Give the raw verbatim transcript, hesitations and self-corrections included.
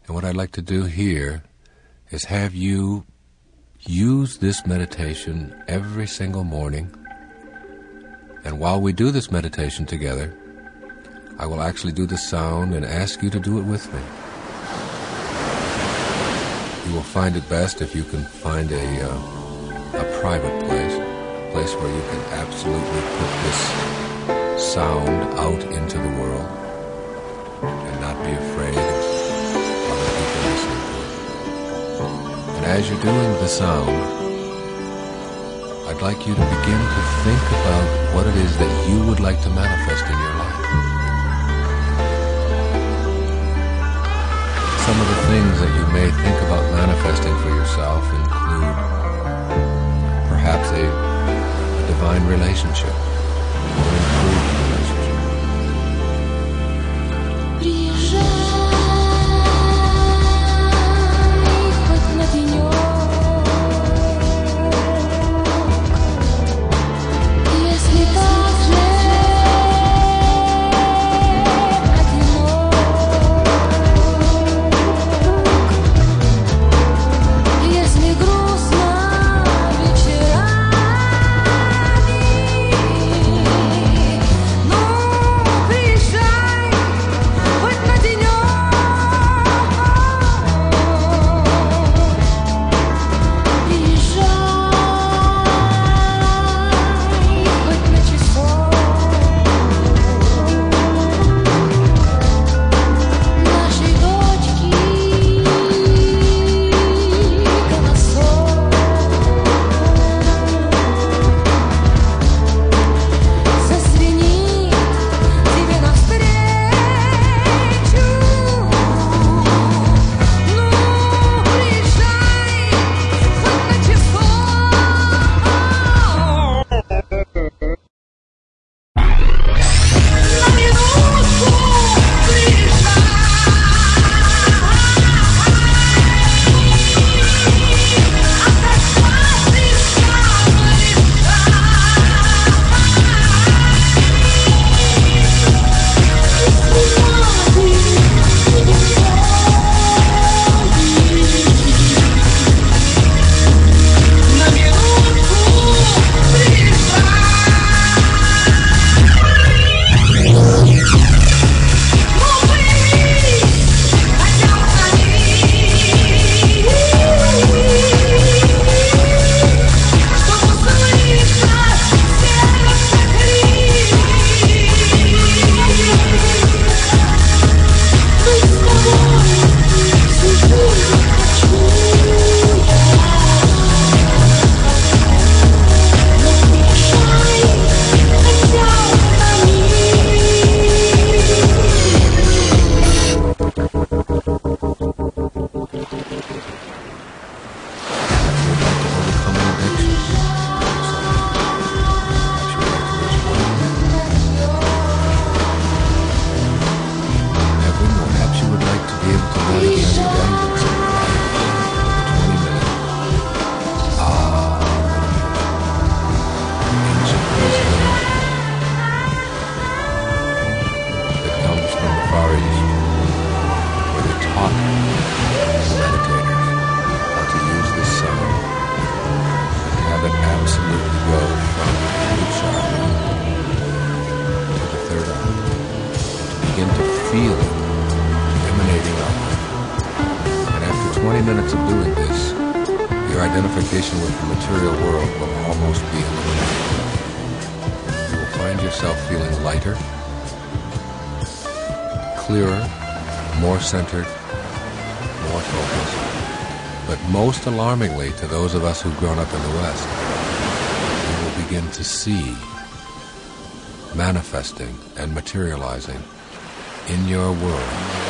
And what I'd like to do here is have you use this meditation every single morning. And while we do this meditation together, I will actually do the sound and ask you to do it with me. You will find it best if you can find a, uh, a private place, a place where you can absolutely put this sound out into the world and not be afraid of other people listening to it. And as you're doing the sound, I'd like you to begin to think about what it is that you would like to manifest in your life. Some of the things that you may think about manifesting for yourself include perhaps a, a divine relationship or an improved relationship. Minutes of doing this, your identification with the material world will almost be eliminated. You will find yourself feeling lighter, clearer, more centered, more focused. But most alarmingly to those of us who've grown up in the West, you will begin to see manifesting and materializing in your world